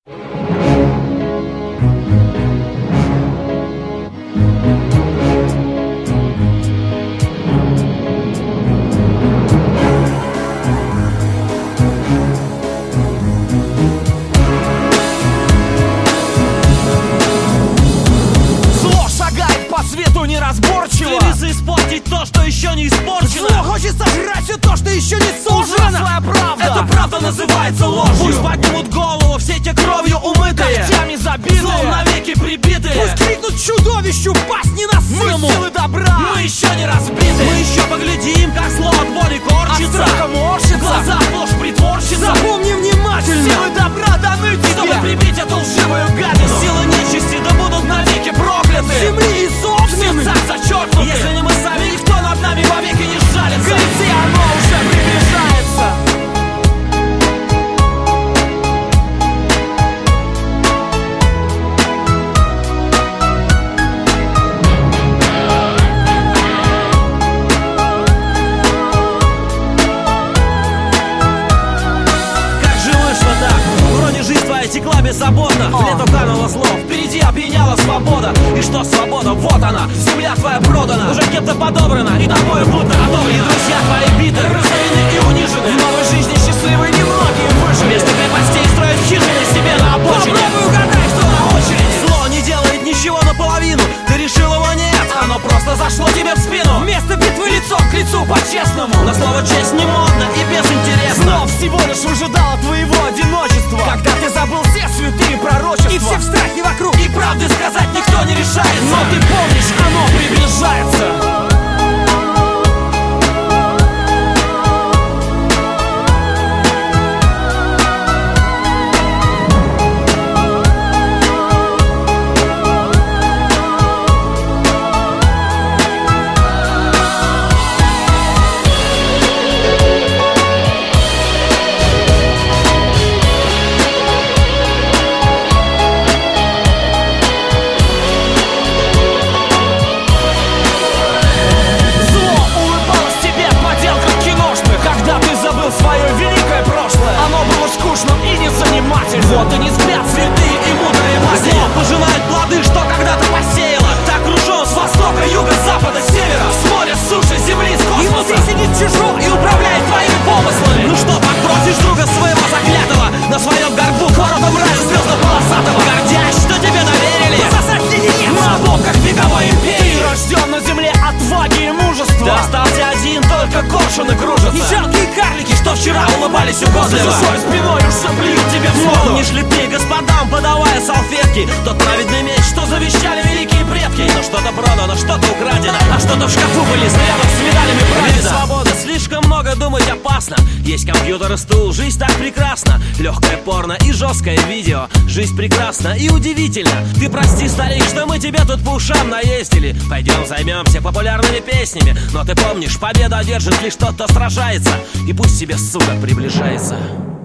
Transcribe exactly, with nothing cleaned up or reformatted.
Неразборчиво стремится испортить то, что еще не испорчено. Зло хочет сожрать все то, что еще не сожрано. Ужасная правда, эта правда называется ложью. Пусть поднимут голову все те кровью умытые, когтями забитые, злом навеки прибитые. Пусть крикнут чудовищу, пасть ненасытному. Мы силы добра, мы еще не разбиты. Мы еще поглядим, как зло от боли корчится, от страха морщится, в глазах ложь притворщица. Запомни внимательно, силы добра даны тебе, чтобы прибить эту лживую гадость. Силы нечисти да будут навеки прокляты, земли и согнены, зачеркнуты. Если не мы сами, никто над нами вовеки не жалится. Гляди, оно уже приближается. Как же вышло так? Вроде жизнь твоя текла беззаботно, в лету кануло зло, впереди опьяняла свобода. И что свобода? Вот она, земля твоя продана, уже кем-то подобрана, и тобой будто одобрена. Друзья твои биты, разорены и унижены, в новой жизни счастливые немногие выжили. Вместо крепостей строят хижины себе на обочине. Попробуй угадай, кто на очереди. Зло не делает ничего наполовину, ты решил его нет, оно просто зашло тебе в спину. Вместо битвы лицо к лицу по-честному, но слово честь не модно и безинтересно. Зло всего лишь выжидало твоего одиночества, когда ты забыл все святые пророчества и все в страхе вокруг, и правды сказать никто не решается. Но ты помнишь, оно приближается. Вот они взгляд, святые и мудрые мази. Зло пожинает плоды, что когда-то посеяло. Так кружен с востока, юга, запада, севера, с моря, с суши, земли, с космоса. И внутри сидит чужой и управляет твоими помыслами. Ну что, подбросишь друга своего заклятого на своем горбу к воротам рая звездно-полосатого, гордясь, что тебе доверили засосать леденец на обломках вековой империи. Ты рожден на земле отваги и мужества. Ты остался один, только коршуны кружатся. И жалкие карлики, что вчера улыбались угодливо, за чужой спиной уж заплюют тебе в воду. Помнишь ли ты, господам, подавая салфетки, тот праведный меч, что завещали великие предки? Но что-то продано, что-то украдено, а что-то в шкафу были зарядом с медалями прадеда. Ведь свобода, слишком много думать опасно. Есть компьютер и стул, жизнь так прекрасна. Легкое порно и жесткое видео. Жизнь прекрасна и удивительна. Ты прости, старик, что мы тебя тут по ушам наездили. Пойдем займемся популярными песнями. Но ты помнишь, победу одержит лишь тот, кто сражается. И пусть себе, сука, приближается.